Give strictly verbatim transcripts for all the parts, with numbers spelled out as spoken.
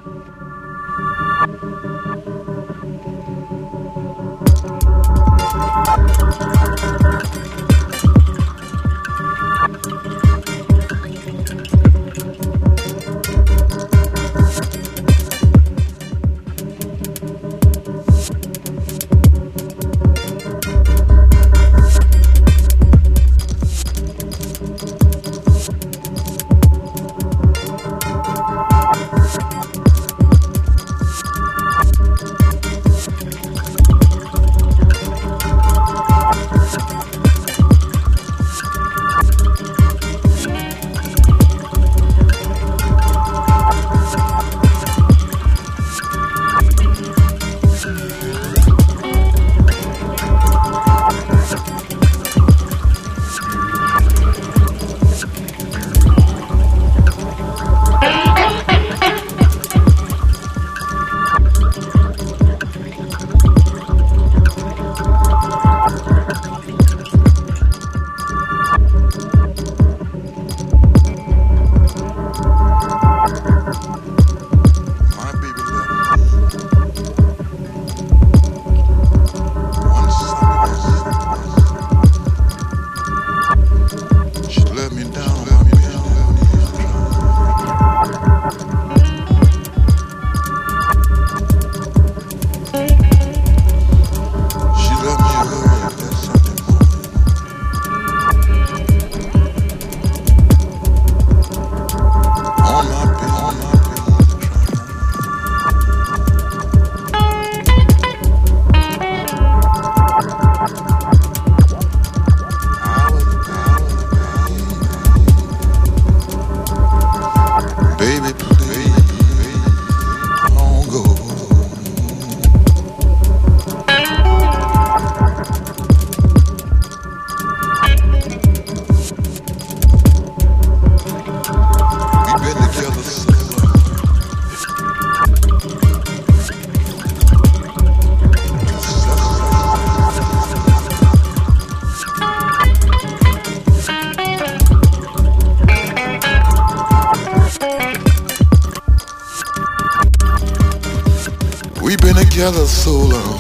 Together so long.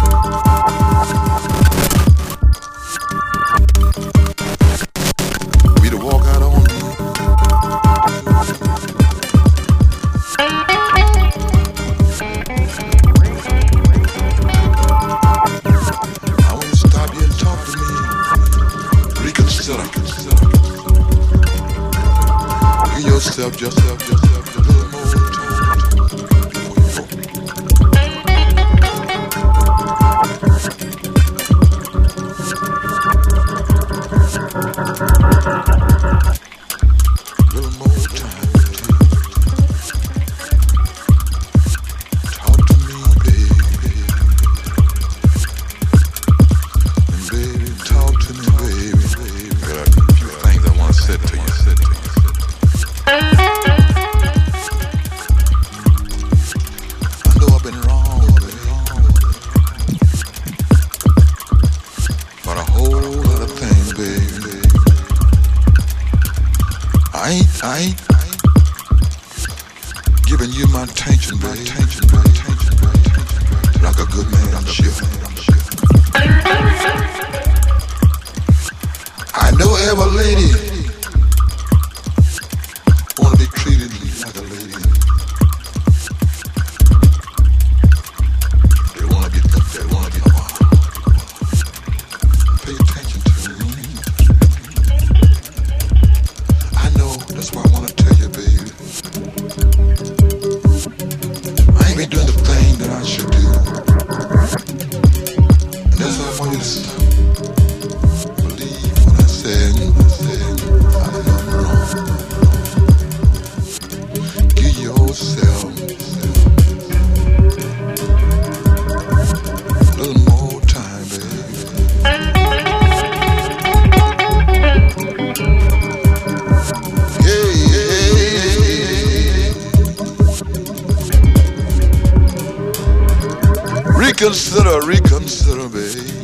We to walk out on me. I want you to stop here and talk to me. Reconsider. Give yourself, just yourself, just yourself a little more time. I ain't, I ain't giving you my attention, baby, attention, baby, attention, baby, like a good man should. I know every lady wanna be treated like a lady. They wanna be, they wanna be wild. Pay attention to me. That's why I want to tell you, baby, I ain't been doing the thing that I should do. And that's why I want you to believe what I said. I said I love wrong. Give yourself a little more time, baby. Reconsider, reconsider, babe.